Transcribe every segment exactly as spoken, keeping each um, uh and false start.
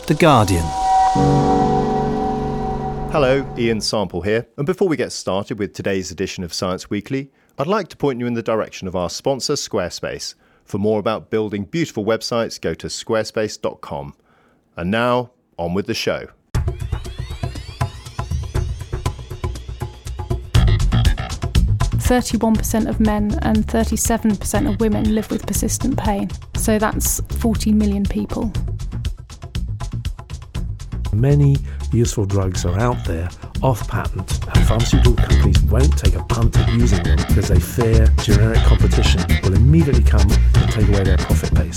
The Guardian. Hello, Ian Sample here, and before we get started with today's edition of Science Weekly, I'd like to point you in the direction of our sponsor, Squarespace. For more about building beautiful websites, go to squarespace dot com. And now, on with the show. thirty-one percent of men and thirty-seven percent of women live with persistent pain. So that's forty million people. Many useful drugs are out there off patent, and pharmaceutical companies won't take a punt at using them because they fear generic competition will immediately come and take away their profit base.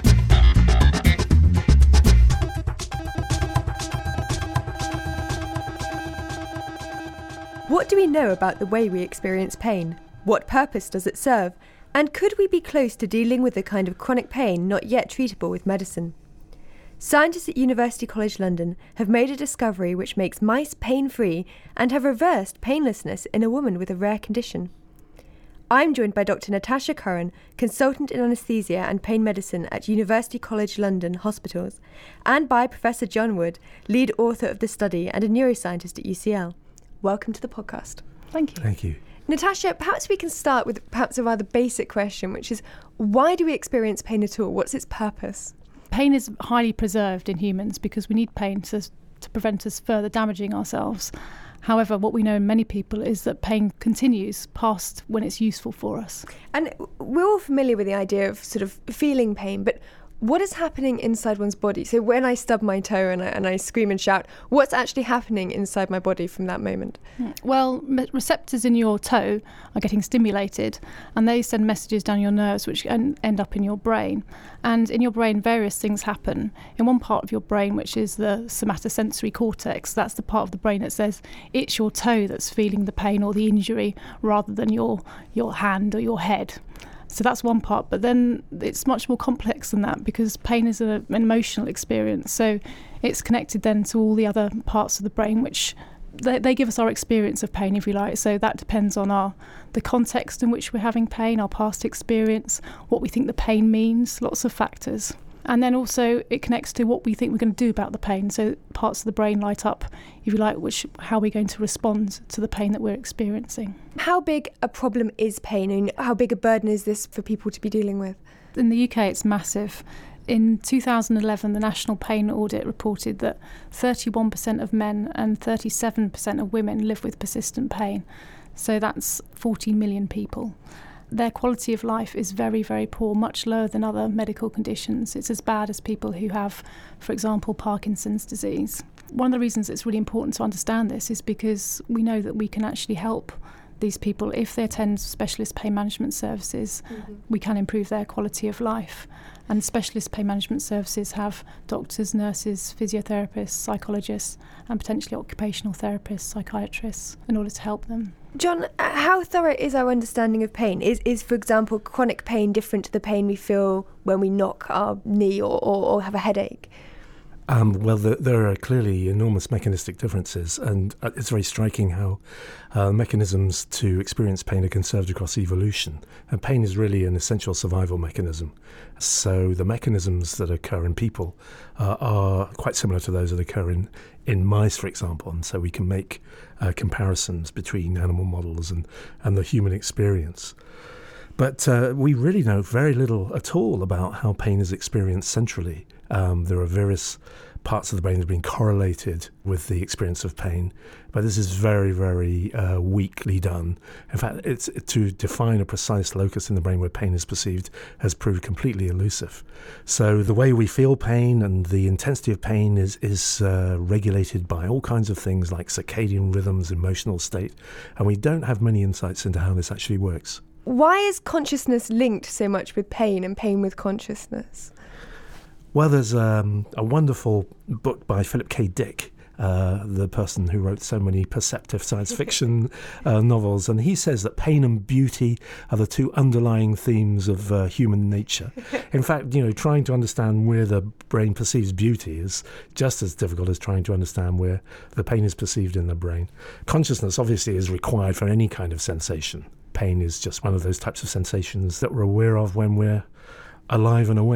What do we know about the way we experience pain? What purpose does it serve? And could we be close to dealing with the kind of chronic pain not yet treatable with medicine? Scientists at University College London have made a discovery which makes mice pain-free and have reversed painlessness in a woman with a rare condition. I'm joined by Doctor Natasha Curran, consultant in anaesthesia and pain medicine at University College London Hospitals, and by Professor John Wood, lead author of the study and a neuroscientist at U C L. Welcome to the podcast. Thank you. Thank you. Natasha, perhaps we can start with perhaps a rather basic question, which is, why do we experience pain at all? What's its purpose? Pain is highly preserved in humans because we need pain to, to prevent us further damaging ourselves. However, what we know in many people is that pain continues past when it's useful for us. And we're all familiar with the idea of sort of feeling pain, but what is happening inside one's body? So when I stub my toe and I, and I scream and shout, what's actually happening inside my body from that moment? Well, receptors in your toe are getting stimulated and they send messages down your nerves which end up in your brain. And in your brain, various things happen. In one part of your brain, which is the somatosensory cortex, that's the part of the brain that says it's your toe that's feeling the pain or the injury rather than your your hand or your head. So that's one part, but then it's much more complex than that because pain is a, an emotional experience. So it's connected then to all the other parts of the brain, which they, they give us our experience of pain, if you like. So that depends on our the context in which we're having pain, our past experience, what we think the pain means, lots of factors. And then also it connects to what we think we're going to do about the pain. So parts of the brain light up, if you like, which how we're going to respond to the pain that we're experiencing. How big a problem is pain, and how big a burden is this for people to be dealing with? In the U K, it's massive. In two thousand eleven, the National Pain Audit reported that thirty-one percent of men and thirty-seven percent of women live with persistent pain. So that's forty million people. Their quality of life is very, very poor, much lower than other medical conditions. It's as bad as people who have, for example, Parkinson's disease. One of the reasons it's really important to understand this is because we know that we can actually help these people if they attend specialist pain management services. Mm-hmm. We can improve their quality of life. And specialist pain management services have doctors, nurses, physiotherapists, psychologists, and potentially occupational therapists, psychiatrists, in order to help them. John, how thorough is our understanding of pain? Is, is for example, chronic pain different to the pain we feel when we knock our knee or, or, or have a headache? Um, well, the, there are clearly enormous mechanistic differences, and it's very striking how uh, mechanisms to experience pain are conserved across evolution. And pain is really an essential survival mechanism. So the mechanisms that occur in people uh, are quite similar to those that occur in, in mice, for example. And so we can make uh, comparisons between animal models and, and the human experience. But uh, we really know very little at all about how pain is experienced centrally. Um, there are various parts of the brain that have been correlated with the experience of pain, but this is very, very uh, weakly done. In fact, it's to define a precise locus in the brain where pain is perceived has proved completely elusive. So the way we feel pain and the intensity of pain is, is uh, regulated by all kinds of things like circadian rhythms, emotional state, and we don't have many insights into how this actually works. Why is consciousness linked so much with pain and pain with consciousness? Well, there's um, a wonderful book by Philip K. Dick, uh, the person who wrote so many perceptive science fiction uh, novels, and he says that pain and beauty are the two underlying themes of uh, human nature. In fact, you know, trying to understand where the brain perceives beauty is just as difficult as trying to understand where the pain is perceived in the brain. Consciousness obviously is required for any kind of sensation. Pain is just one of those types of sensations that we're aware of when we're alive and awake.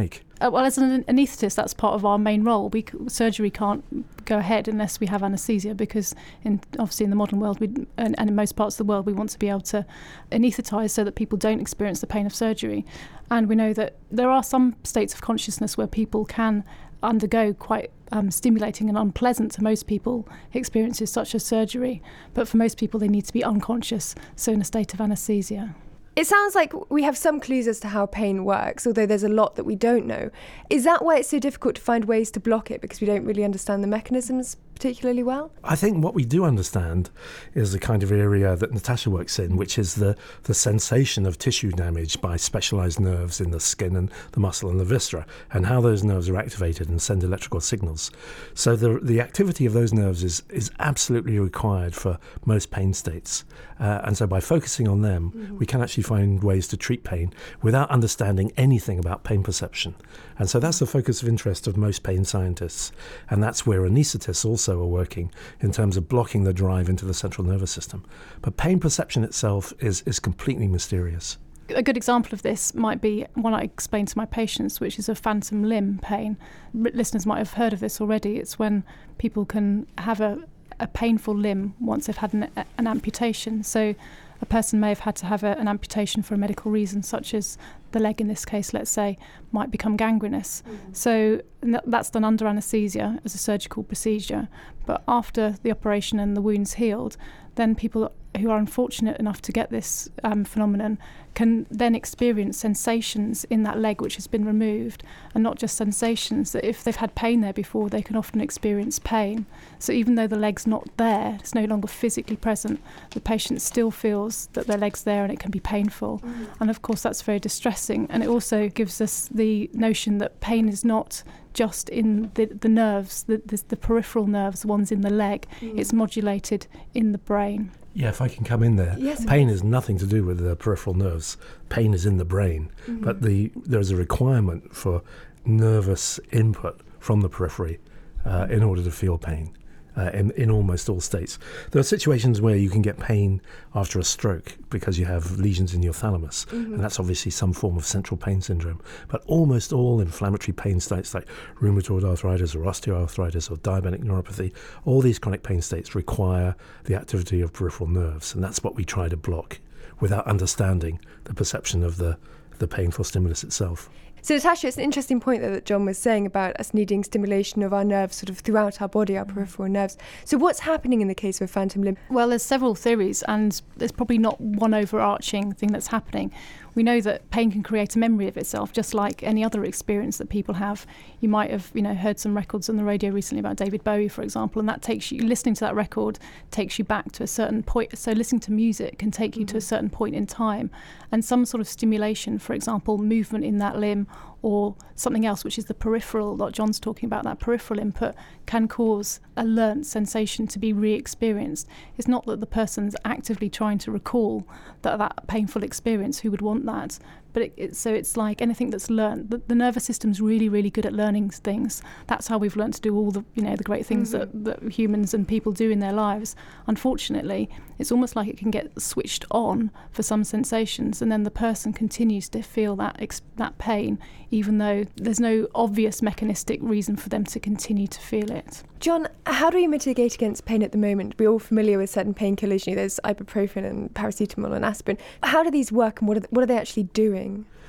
Uh, well, as an anaesthetist, that's part of our main role. We surgery can't go ahead unless we have anaesthesia, because in, obviously in the modern world we, and, and in most parts of the world we want to be able to anaesthetise so that people don't experience the pain of surgery. And we know that there are some states of consciousness where people can undergo quite um, stimulating and unpleasant to most people experiences such as surgery, but for most people they need to be unconscious, so in a state of anaesthesia. It sounds like we have some clues as to how pain works, although there's a lot that we don't know. Is that why it's so difficult to find ways to block it, because we don't really understand the mechanisms particularly well? I think what we do understand is the kind of area that Natasha works in, which is the, the sensation of tissue damage by specialised nerves in the skin and the muscle and the viscera, and how those nerves are activated and send electrical signals. So the the activity of those nerves is, is absolutely required for most pain states. Uh, and so by focusing on them, mm-hmm. we can actually find ways to treat pain without understanding anything about pain perception. And so that's the focus of interest of most pain scientists. And that's where anaesthetists also are working in terms of blocking the drive into the central nervous system. But pain perception itself is, is completely mysterious. A good example of this might be one I explain to my patients, which is a phantom limb pain. Listeners might have heard of this already. It's when people can have a, a painful limb once they've had an, an amputation. So a person may have had to have a, an amputation for a medical reason, such as the leg in this case, let's say, might become gangrenous. Mm-hmm. So that's done under anaesthesia as a surgical procedure. But after the operation and the wound's healed, then people who are unfortunate enough to get this um, phenomenon can then experience sensations in that leg which has been removed, and not just sensations, that if they've had pain there before, they can often experience pain. So even though the leg's not there, it's no longer physically present, the patient still feels that their leg's there and it can be painful. Mm. And of course that's very distressing, and it also gives us the notion that pain is not just in the, the nerves, the, the, the peripheral nerves, the ones in the leg, mm. it's modulated in the brain. Yeah, if I can come in there. Yes, pain has nothing to do with the peripheral nerves. Pain is in the brain. Mm-hmm. But the there's a requirement for nervous input from the periphery uh, in order to feel pain uh, in, in almost all states. There are situations where you can get pain after a stroke because you have lesions in your thalamus, mm-hmm. and that's obviously some form of central pain syndrome. But almost all inflammatory pain states like rheumatoid arthritis or osteoarthritis or diabetic neuropathy, all these chronic pain states require the activity of peripheral nerves, and that's what we try to block without understanding the perception of the, the painful stimulus itself. So Natasha, it's an interesting point there that John was saying about us needing stimulation of our nerves sort of throughout our body, our peripheral nerves. So what's happening in the case of phantom limb? Well, there's several theories, and there's probably not one overarching thing that's happening. We know that pain can create a memory of itself, just like any other experience that people have. You might have, you know, heard some records on the radio recently about David Bowie, for example, and that takes you, listening to that record takes you back to a certain point. So listening to music can take you mm-hmm. to a certain point in time, and some sort of stimulation, for example, movement in that limb, or something else, which is the peripheral, like John's talking about, that peripheral input, can cause a learnt sensation to be re-experienced. It's not that the person's actively trying to recall that, that painful experience, who would want that? But it, it, so it's like anything that's learnt. The, the nervous system's really, really good at learning things. That's how we've learnt to do all the, you know, the great things mm-hmm. that, that humans and people do in their lives. Unfortunately, it's almost like it can get switched on for some sensations, and then the person continues to feel that ex- that pain, even though there's no obvious mechanistic reason for them to continue to feel it. John, how do we mitigate against pain at the moment? We're all familiar with certain painkillers. You know, there's ibuprofen and paracetamol and aspirin. How do these work, and what are they, what are they actually doing?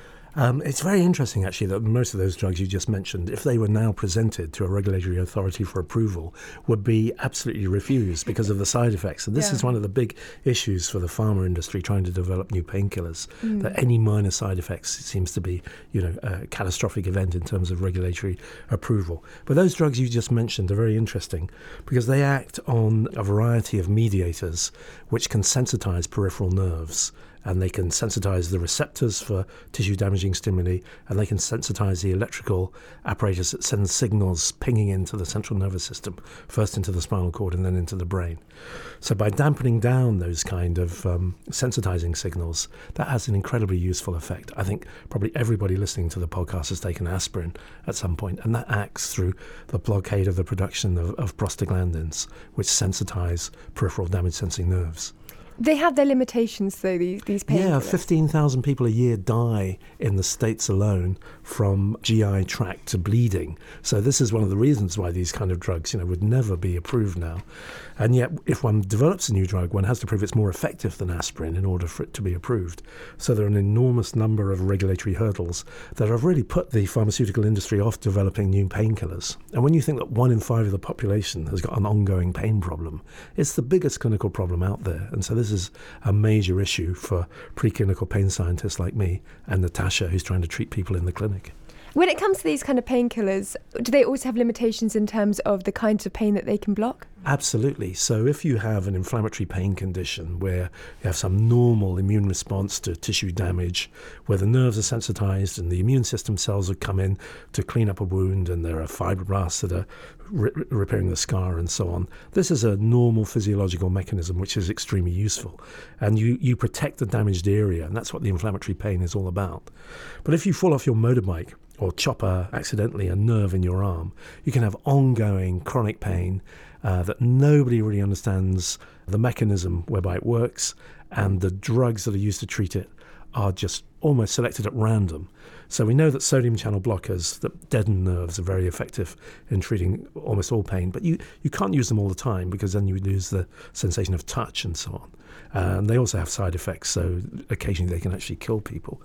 Um, it's very interesting, actually, that most of those drugs you just mentioned, if they were now presented to a regulatory authority for approval, would be absolutely refused because of the side effects. And this yeah. is one of the big issues for the pharma industry trying to develop new painkillers, mm. that any minor side effects seems to be, you know, a catastrophic event in terms of regulatory approval. But those drugs you just mentioned are very interesting because they act on a variety of mediators which can sensitize peripheral nerves. And they can sensitize the receptors for tissue-damaging stimuli, and they can sensitize the electrical apparatus that sends signals pinging into the central nervous system, first into the spinal cord and then into the brain. So by dampening down those kind of um, sensitizing signals, that has an incredibly useful effect. I think probably everybody listening to the podcast has taken aspirin at some point, and that acts through the blockade of the production of, of prostaglandins, which sensitize peripheral damage-sensing nerves. They have their limitations, though, these, these painkillers. Yeah, fifteen thousand people a year die in the States alone from G I tract bleeding. So this is one of the reasons why these kind of drugs, you know, would never be approved now. And yet, if one develops a new drug, one has to prove it's more effective than aspirin in order for it to be approved. So there are an enormous number of regulatory hurdles that have really put the pharmaceutical industry off developing new painkillers. And when you think that one in five of the population has got an ongoing pain problem, it's the biggest clinical problem out there. And so this is a major issue for preclinical pain scientists like me and Natasha, who's trying to treat people in the clinic. When it comes to these kind of painkillers, do they always have limitations in terms of the kinds of pain that they can block? Absolutely. So if you have an inflammatory pain condition where you have some normal immune response to tissue damage, where the nerves are sensitized and the immune system cells have come in to clean up a wound and there are fibroblasts that are re- repairing the scar and so on, this is a normal physiological mechanism which is extremely useful. And you, you protect the damaged area, and that's what the inflammatory pain is all about. But if you fall off your motorbike or chop a, accidentally a nerve in your arm, you can have ongoing chronic pain uh, that nobody really understands the mechanism whereby it works, and the drugs that are used to treat it are just almost selected at random. So we know that sodium channel blockers that deaden nerves are very effective in treating almost all pain, but you, you can't use them all the time because then you lose the sensation of touch and so on. Uh, and they also have side effects, so occasionally they can actually kill people.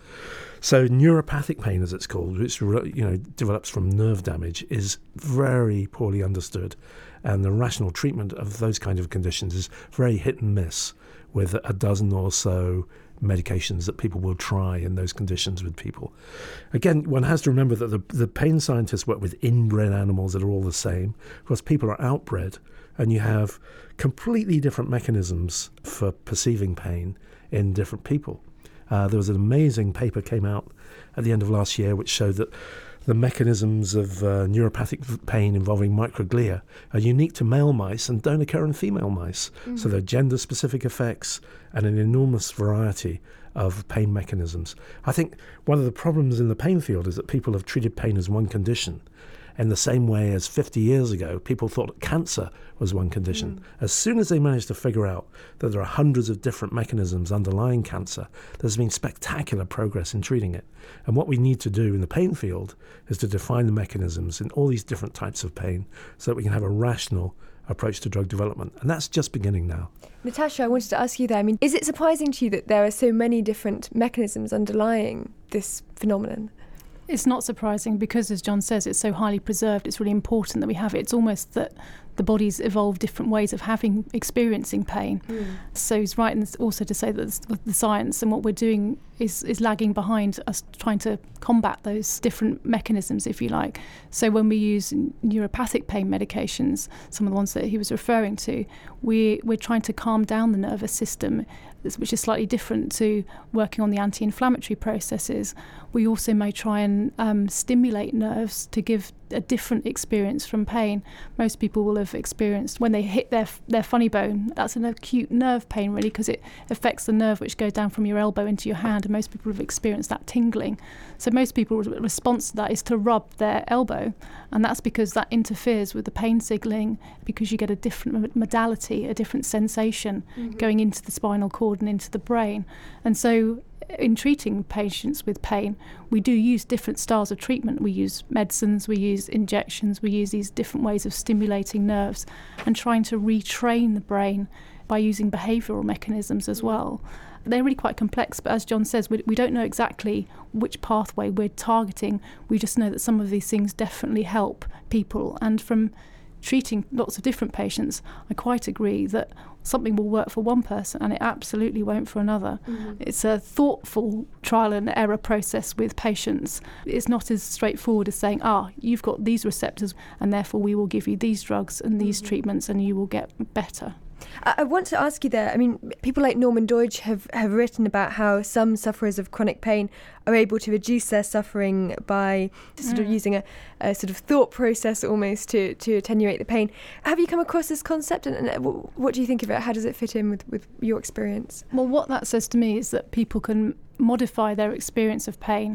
So neuropathic pain, as it's called, which you know develops from nerve damage, is very poorly understood, and the rational treatment of those kind of conditions is very hit and miss, with a dozen or so medications that people will try in those conditions with people. Again, one has to remember that the, the pain scientists work with inbred animals that are all the same. Of course, people are outbred, and you have completely different mechanisms for perceiving pain in different people. Uh, there was an amazing paper came out at the end of last year which showed that the mechanisms of uh, neuropathic pain involving microglia are unique to male mice and don't occur in female mice. Mm-hmm. So there are gender-specific effects and an enormous variety of pain mechanisms. I think one of the problems in the pain field is that people have treated pain as one condition, in the same way as fifty years ago, people thought cancer was one condition. Mm. As soon as they managed to figure out that there are hundreds of different mechanisms underlying cancer, there's been spectacular progress in treating it. And what we need to do in the pain field is to define the mechanisms in all these different types of pain so that we can have a rational approach to drug development. And that's just beginning now. Natasha, I wanted to ask you there, I mean, is it surprising to you that there are so many different mechanisms underlying this phenomenon? It's not surprising because, as John says, it's so highly preserved. It's really important that we have it. It's almost that the body's evolved different ways of having, experiencing pain. Mm. So he's right in also to say that the science and what we're doing is, is lagging behind us trying to combat those different mechanisms, if you like. So when we use neuropathic pain medications, some of the ones that he was referring to, we, we're trying to calm down the nervous system, which is slightly different to working on the anti-inflammatory processes. We also may try and um, stimulate nerves to give a different experience from pain. Most people will have experienced when they hit their their funny bone, that's an acute nerve pain really, because it affects the nerve which goes down from your elbow into your hand, and most people have experienced that tingling. So most people's response to that is to rub their elbow, and that's because that interferes with the pain signalling, because you get a different modality, a different sensation mm-hmm. going into the spinal cord and into the brain. And so in treating patients with pain, we do use different styles of treatment. We use medicines, we use injections, we use these different ways of stimulating nerves and trying to retrain the brain by using behavioural mechanisms as well. They're really quite complex, but as John says, we, we don't know exactly which pathway we're targeting. We just know that some of these things definitely help people. And from treating lots of different patients, I quite agree that something will work for one person and it absolutely won't for another. Mm-hmm. It's a thoughtful trial and error process with patients. It's not as straightforward as saying, ah, you've got these receptors and therefore we will give you these drugs and these mm-hmm. treatments and you will get better. I want to ask you there, I mean, people like Norman Doidge have, have written about how some sufferers of chronic pain are able to reduce their suffering by sort mm. of using a, a sort of thought process almost to, to attenuate the pain. Have you come across this concept, and, and what do you think of it? How does it fit in with, with your experience? Well, what that says to me is that people can modify their experience of pain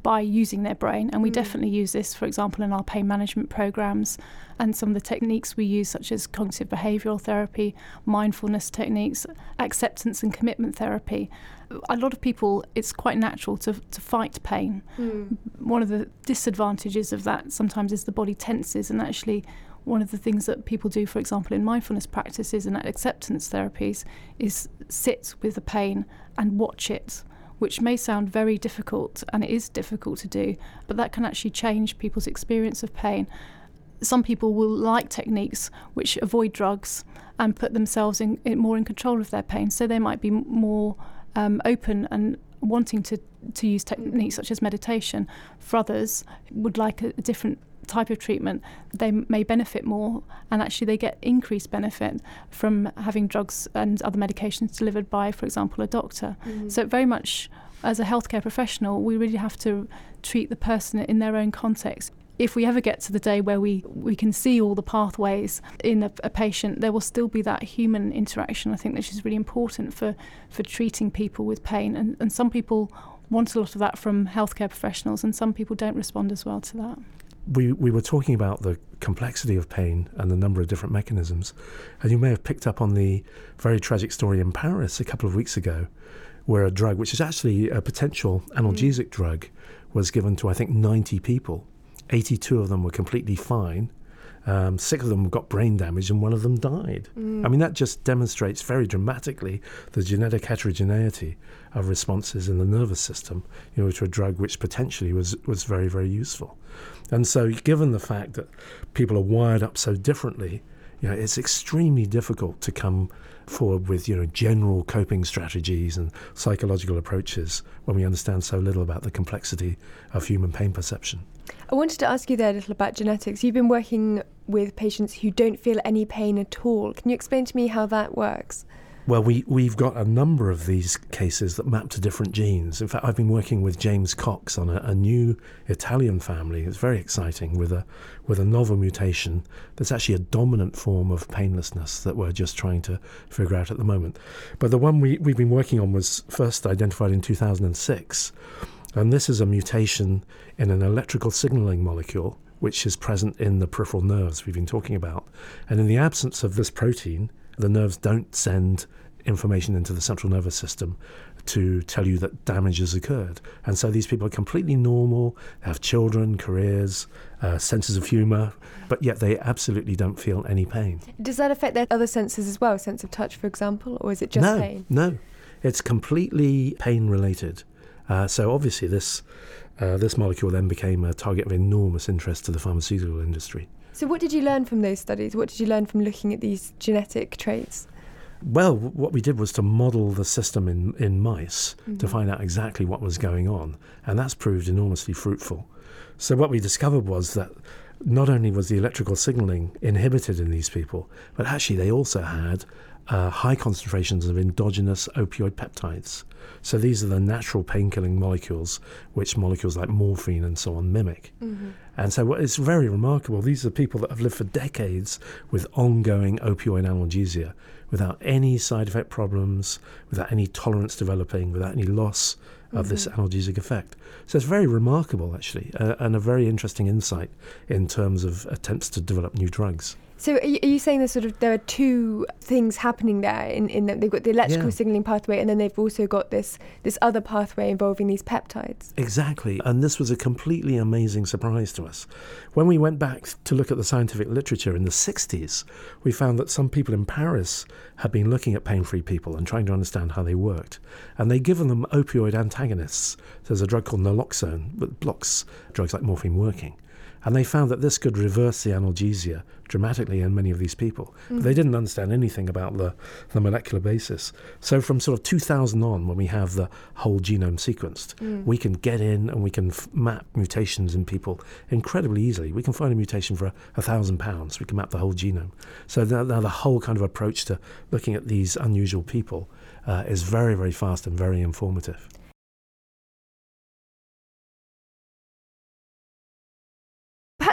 by using their brain. And we Mm. definitely use this, for example, in our pain management programs, and some of the techniques we use, such as cognitive behavioural therapy, mindfulness techniques, acceptance and commitment therapy. A lot of people, it's quite natural to to fight pain. Mm. One of the disadvantages of that sometimes is the body tenses, and actually one of the things that people do, for example, in mindfulness practices and acceptance therapies, is sit with the pain and watch it, which may sound very difficult, and it is difficult to do, but that can actually change people's experience of pain. Some people will like techniques which avoid drugs and put themselves in, in more in control of their pain, so they might be more um, open and wanting to, to use techniques such as meditation. For others, would like a, a different type of treatment, they may benefit more, and actually they get increased benefit from having drugs and other medications delivered by, for example, a doctor. Mm. So very much as a healthcare professional, we really have to treat the person in their own context. If we ever get to the day where we, we can see all the pathways in a, a patient, there will still be that human interaction, I think, which is really important for, for treating people with pain. And, and some people want a lot of that from healthcare professionals, and some people don't respond as well to that. We we were talking about the complexity of pain and the number of different mechanisms, and you may have picked up on the very tragic story in Paris a couple of weeks ago, where a drug, which is actually a potential analgesic mm. drug, was given to, I think, ninety people. eighty-two of them were completely fine. Um, six of them got brain damage, and one of them died. Mm. I mean, that just demonstrates very dramatically the genetic heterogeneity of responses in the nervous system, you know, to a drug which potentially was, was very, very useful. And so, given the fact that people are wired up so differently, you know, it's extremely difficult to come forward with, you know, general coping strategies and psychological approaches when we understand so little about the complexity of human pain perception. I wanted to ask you there a little about genetics. You've been working with patients who don't feel any pain at all. Can you explain to me how that works? Well, we, we've got a number of these cases that map to different genes. In fact, I've been working with James Cox on a, a new Italian family. It's very exciting, with a with a novel mutation that's actually a dominant form of painlessness that we're just trying to figure out at the moment. But the one we, we've been working on was first identified in two thousand six. And this is a mutation in an electrical signaling molecule which is present in the peripheral nerves we've been talking about. And in the absence of this protein, the nerves don't send information into the central nervous system to tell you that damage has occurred. And so these people are completely normal, they have children, careers, uh, senses of humour, but yet they absolutely don't feel any pain. Does that affect their other senses as well, sense of touch, for example, or is it just no, pain? No, it's completely pain-related. Uh, so obviously this uh, this molecule then became a target of enormous interest to the pharmaceutical industry. So what did you learn from those studies? What did you learn from looking at these genetic traits? Well, what we did was to model the system in, in mice mm-hmm. to find out exactly what was going on, and that's proved enormously fruitful. So what we discovered was that not only was the electrical signaling inhibited in these people, but actually they also had uh, high concentrations of endogenous opioid peptides. So these are the natural pain-killing molecules, which molecules like morphine and so on mimic. Mm-hmm. And so it's very remarkable. These are people that have lived for decades with ongoing opioid analgesia, without any side effect problems, without any tolerance developing, without any loss of mm-hmm. this analgesic effect. So it's very remarkable, actually, uh, and a very interesting insight in terms of attempts to develop new drugs. So are you, are you saying there's sort of there are two things happening there in, in that they've got the electrical yeah. signaling pathway, and then they've also got this this other pathway involving these peptides? Exactly, and this was a completely amazing surprise to us. When we went back to look at the scientific literature in the sixties, we found that some people in Paris had been looking at pain-free people and trying to understand how they worked, and they'd given them opioid antagonists. There's a drug called naloxone that blocks drugs like morphine working. And they found that this could reverse the analgesia dramatically in many of these people. Mm. But they didn't understand anything about the, the molecular basis. So from sort of two thousand on, when we have the whole genome sequenced, mm. we can get in and we can f- map mutations in people incredibly easily. We can find a mutation for a, a thousand pounds. We can map the whole genome. So now, now the whole kind of approach to looking at these unusual people uh, is very, very fast and very informative. Perhaps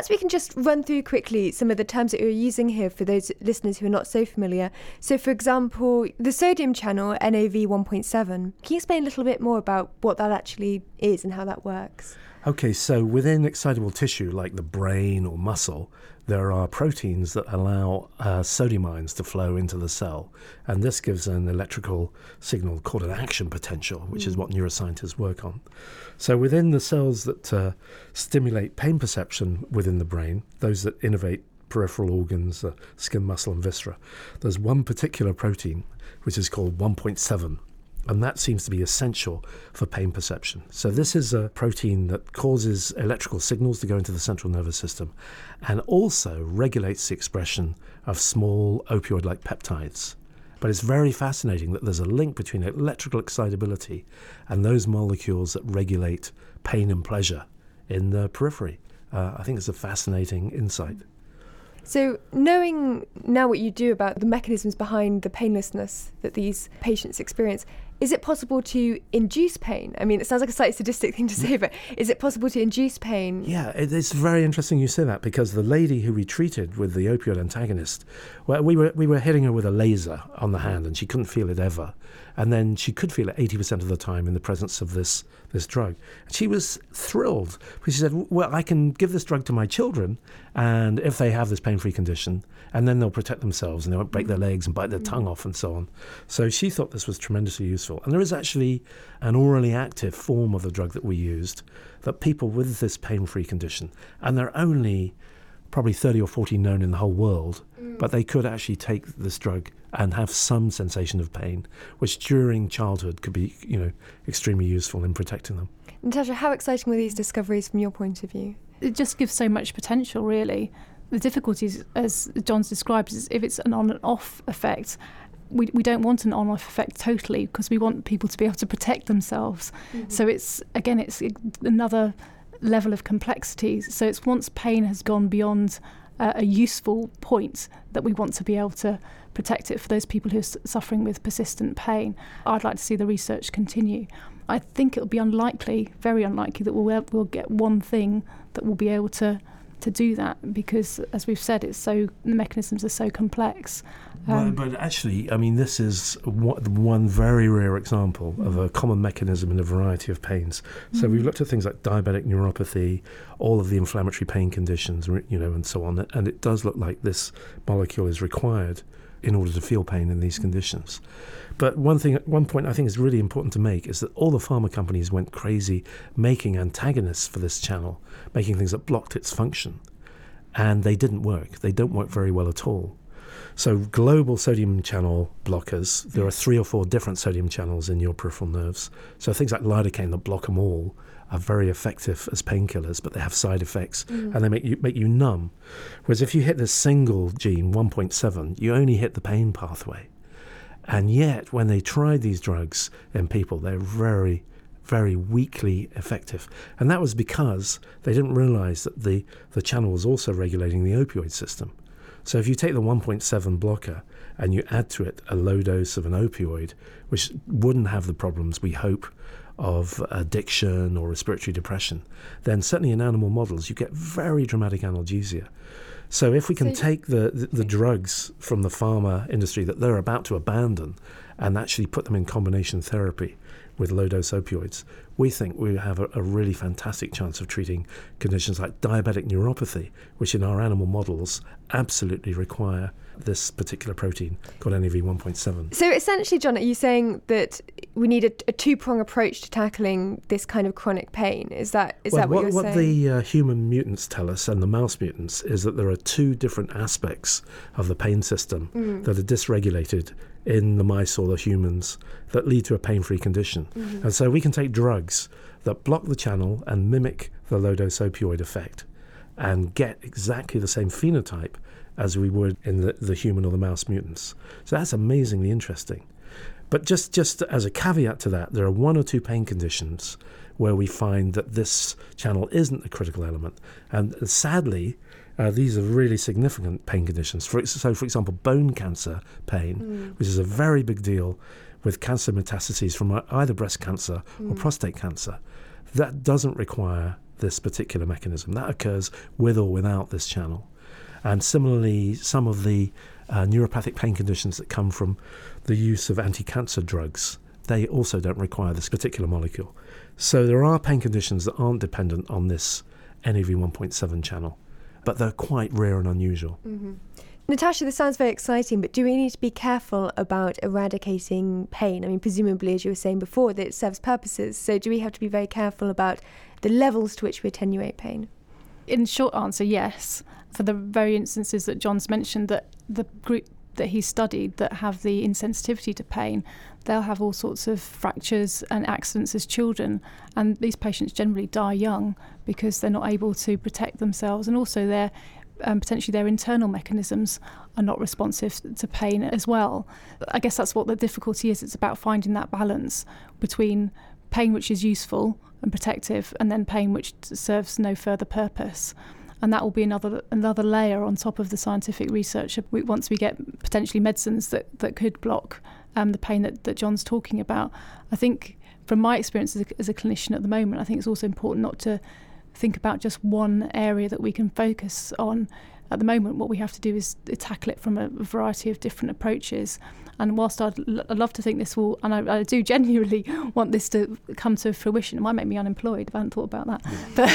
Perhaps we can just run through quickly some of the terms that you're using here for those listeners who are not so familiar. So, for example, the sodium channel, N A V one point seven. Can you explain a little bit more about what that actually is and how that works? Okay, so within excitable tissue, like the brain or muscle, there are proteins that allow uh, sodium ions to flow into the cell. And this gives an electrical signal called an action potential, which mm. is what neuroscientists work on. So within the cells that uh, stimulate pain perception within the brain, those that innervate peripheral organs, uh, skin, muscle, and viscera, there's one particular protein, which is called one point seven. And that seems to be essential for pain perception. So this is a protein that causes electrical signals to go into the central nervous system and also regulates the expression of small opioid-like peptides. But it's very fascinating that there's a link between electrical excitability and those molecules that regulate pain and pleasure in the periphery. Uh, I think it's a fascinating insight. So knowing now what you do about the mechanisms behind the painlessness that these patients experience, is it possible to induce pain? I mean, it sounds like a slightly sadistic thing to say, but is it possible to induce pain? Yeah, it's very interesting you say that, because the lady who we treated with the opioid antagonist, well, we were we were hitting her with a laser on the hand and she couldn't feel it ever. And then she could feel it eighty percent of the time in the presence of this, this drug. And she was thrilled because she said, well, I can give this drug to my children, and if they have this pain-free condition, and then they'll protect themselves and they won't break their legs and bite their tongue off and so on. So she thought this was tremendously useful. And there is actually an orally active form of the drug that we used that people with this pain-free condition, and there are only probably thirty or forty known in the whole world, mm. but they could actually take this drug and have some sensation of pain, which during childhood could be, you know, extremely useful in protecting them. Natasha, how exciting were these discoveries from your point of view? It just gives so much potential, really. The difficulties, as John's described, is if it's an on and off effect. We we don't want an on-off effect totally, because we want people to be able to protect themselves. Mm-hmm. So it's, again, it's another level of complexity. So it's once pain has gone beyond uh, a useful point that we want to be able to protect it for those people who are suffering with persistent pain. I'd like to see the research continue. I think it'll be unlikely, very unlikely, that we'll we'll get one thing that will be able to to do that, because, as we've said, it's so the mechanisms are so complex. Um, well, but actually, I mean, this is one very rare example mm. of a common mechanism in a variety of pains. So mm. we've looked at things like diabetic neuropathy, all of the inflammatory pain conditions, you know, and so on. And it does look like this molecule is required in order to feel pain in these conditions. But one thing, one point I think is really important to make is that all the pharma companies went crazy making antagonists for this channel, making things that blocked its function. And they didn't work. They don't work very well at all. So global sodium channel blockers, there are three or four different sodium channels in your peripheral nerves. So things like lidocaine that block them all are very effective as painkillers, but they have side effects mm. and they make you make you numb. Whereas if you hit this single gene, one point seven, you only hit the pain pathway. And yet, when they tried these drugs in people, they're very, very weakly effective. And that was because they didn't realize that the, the channel was also regulating the opioid system. So if you take the one point seven blocker and you add to it a low dose of an opioid, which wouldn't have the problems we hope of addiction or respiratory depression, then certainly in animal models you get very dramatic analgesia. So if we can so, take the, the, the drugs from the pharma industry that they're about to abandon and actually put them in combination therapy with low-dose opioids, we think we have a, a really fantastic chance of treating conditions like diabetic neuropathy, which in our animal models absolutely require this particular protein called N A V one point seven. So essentially, John, are you saying that we need a, a two-prong approach to tackling this kind of chronic pain? Is that is well, that what, what you're what saying? What the uh, human mutants tell us and the mouse mutants is that there are two different aspects of the pain system mm. that are dysregulated in the mice or the humans that lead to a pain-free condition. Mm-hmm. And so we can take drugs that block the channel and mimic the low-dose opioid effect and get exactly the same phenotype as we would in the, the human or the mouse mutants. So that's amazingly interesting. But just, just as a caveat to that, there are one or two pain conditions where we find that this channel isn't a critical element. And sadly, uh, these are really significant pain conditions. For, so, for example, bone cancer pain, mm. which is a very big deal with cancer metastases from either breast cancer mm. or prostate cancer, that doesn't require this particular mechanism. That occurs with or without this channel. And similarly, some of the uh, neuropathic pain conditions that come from the use of anti-cancer drugs, they also don't require this particular molecule. So there are pain conditions that aren't dependent on this N A V one point seven channel, but they're quite rare and unusual. Mm-hmm. Natasha, this sounds very exciting, but do we need to be careful about eradicating pain? I mean, presumably, as you were saying before, that it serves purposes. So do we have to be very careful about the levels to which we attenuate pain? In short answer, yes. For the very instances that John's mentioned, that the group that he studied that have the insensitivity to pain, they'll have all sorts of fractures and accidents as children, and these patients generally die young because they're not able to protect themselves, and also their um, potentially their internal mechanisms are not responsive to pain as well. I guess that's what the difficulty is. It's about finding that balance between pain which is useful and protective, and then pain which serves no further purpose. And that will be another another layer on top of the scientific research once we get potentially medicines that, that could block um, the pain that, that John's talking about. I think from my experience as a, as a clinician at the moment, I think it's also important not to think about just one area that we can focus on. At the moment, what we have to do is tackle it from a variety of different approaches. And whilst I'd, l- I'd love to think this will, and I, I do genuinely want this to come to fruition, it might make me unemployed if I hadn't thought about that.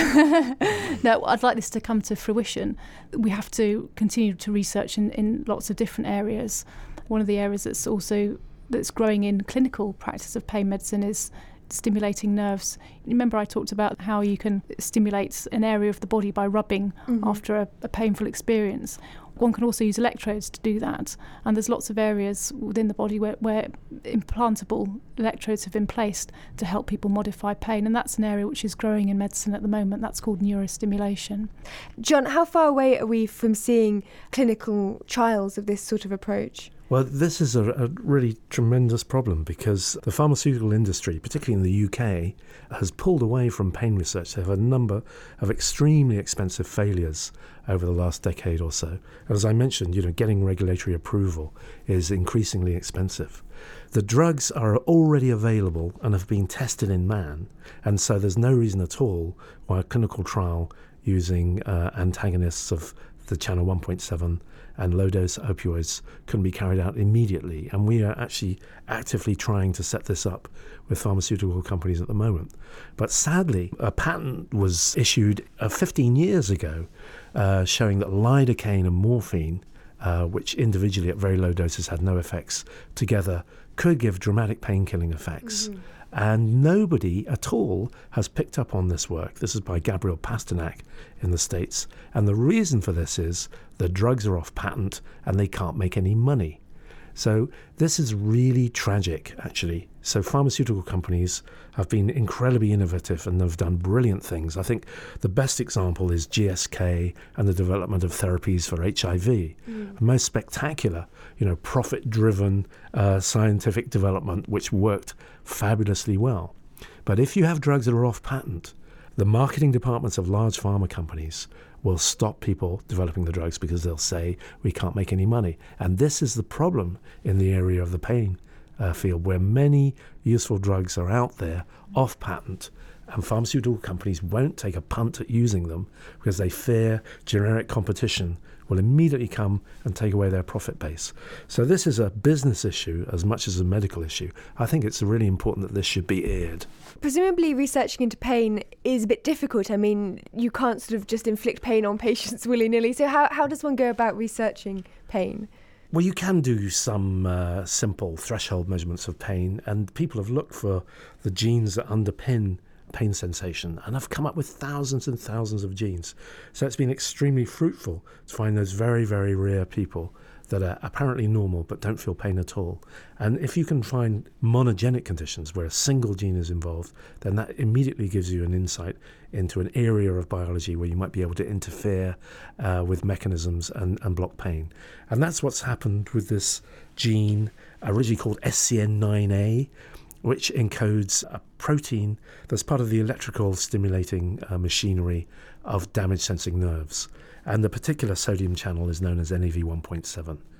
But no, I'd like this to come to fruition. We have to continue to research in, in lots of different areas. One of the areas that's also that's growing in clinical practice of pain medicine is stimulating nerves. Remember I talked about how you can stimulate an area of the body by rubbing mm-hmm. after a, a painful experience. One can also use electrodes to do that, and there's lots of areas within the body where, where implantable electrodes have been placed to help people modify pain, and that's an area which is growing in medicine at the moment. That's called neurostimulation. John, how far away are we from seeing clinical trials of this sort of approach? Well, this is a, a really tremendous problem because the pharmaceutical industry, particularly in the U K, has pulled away from pain research. They have a number of extremely expensive failures over the last decade or so. And as I mentioned, you know, getting regulatory approval is increasingly expensive. The drugs are already available and have been tested in man, and so there's no reason at all why a clinical trial using uh, antagonists of the channel one point seven and low-dose opioids can be carried out immediately. And we are actually actively trying to set this up with pharmaceutical companies at the moment. But sadly, a patent was issued uh, fifteen years ago uh, showing that lidocaine and morphine, uh, which individually at very low doses had no effects, together could give dramatic pain-killing effects. Mm-hmm. And nobody at all has picked up on this work. This is by Gabriel Pasternak in the States. And the reason for this is the drugs are off patent and they can't make any money. So this is really tragic, actually. So pharmaceutical companies have been incredibly innovative and have done brilliant things. I think the best example is G S K and the development of therapies for H I V. Mm. Most spectacular, you know, profit-driven uh, scientific development which worked fabulously well. But if you have drugs that are off patent, the marketing departments of large pharma companies will stop people developing the drugs because they'll say we can't make any money. And this is the problem in the area of the pain uh, field, where many useful drugs are out there off patent, and pharmaceutical companies won't take a punt at using them because they fear generic competition will immediately come and take away their profit base. So this is a business issue as much as a medical issue. I think it's really important that this should be aired. Presumably researching into pain is a bit difficult. I mean, you can't sort of just inflict pain on patients willy-nilly. So how, how does one go about researching pain? Well, you can do some uh, simple threshold measurements of pain, and people have looked for the genes that underpin pain sensation, and I've come up with thousands and thousands of genes. So it's been extremely fruitful to find those very, very rare people that are apparently normal but don't feel pain at all. And if you can find monogenic conditions where a single gene is involved, then that immediately gives you an insight into an area of biology where you might be able to interfere uh, with mechanisms and, and block pain. And that's what's happened with this gene, originally called S C N nine A, which encodes a protein that's part of the electrical stimulating uh, machinery of damage-sensing nerves. And the particular sodium channel is known as N A V one point seven.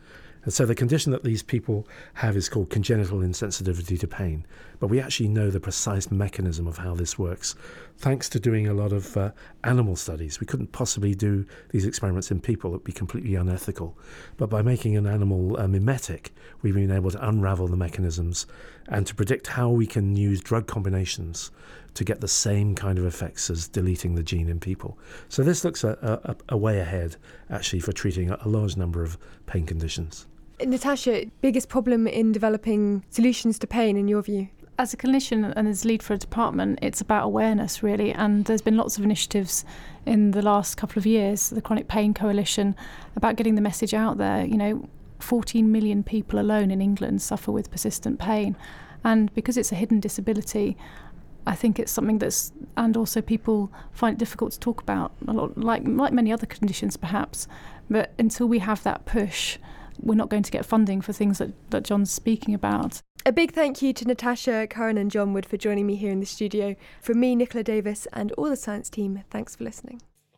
And so the condition that these people have is called congenital insensitivity to pain. But we actually know the precise mechanism of how this works, thanks to doing a lot of uh, animal studies. We couldn't possibly do these experiments in people. It would be completely unethical. But by making an animal uh, mimetic, we've been able to unravel the mechanisms and to predict how we can use drug combinations to get the same kind of effects as deleting the gene in people. So this looks a, a, a way ahead, actually, for treating a, a large number of pain conditions. Natasha, biggest problem in developing solutions to pain, in your view? As a clinician and as lead for a department, it's about awareness, really. And there's been lots of initiatives in the last couple of years, the Chronic Pain Coalition, about getting the message out there. You know, fourteen million people alone in England suffer with persistent pain. And because it's a hidden disability, I think it's something that's, and also people find it difficult to talk about, a lot, like like many other conditions perhaps. But until we have that push, we're not going to get funding for things that, that John's speaking about. A big thank you to Natasha, Karen and John Wood for joining me here in the studio. From me, Nicola Davis, and all the science team, thanks for listening.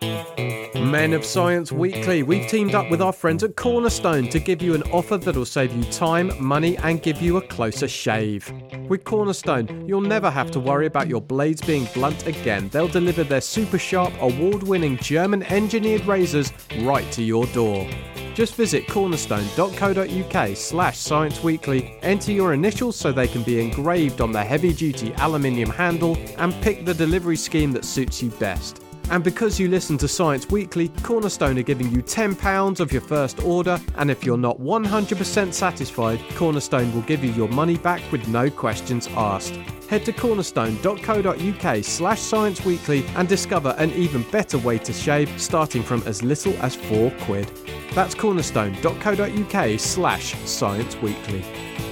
Men of Science Weekly, we've teamed up with our friends at Cornerstone to give you an offer that'll save you time, money and give you a closer shave. With Cornerstone, you'll never have to worry about your blades being blunt again. They'll deliver their super sharp, award-winning German-engineered razors right to your door. Just visit cornerstone.co.uk slash Science Weekly, enter your initials so they can be engraved on the heavy-duty aluminium handle, and pick the delivery scheme that suits you best. And because you listen to Science Weekly, Cornerstone are giving you ten pounds off your first order, and if you're not one hundred percent satisfied, Cornerstone will give you your money back with no questions asked. Head to cornerstone.co.uk slash Science Weekly and discover an even better way to shave, starting from as little as four quid. That's cornerstone.co.uk slash Science Weekly.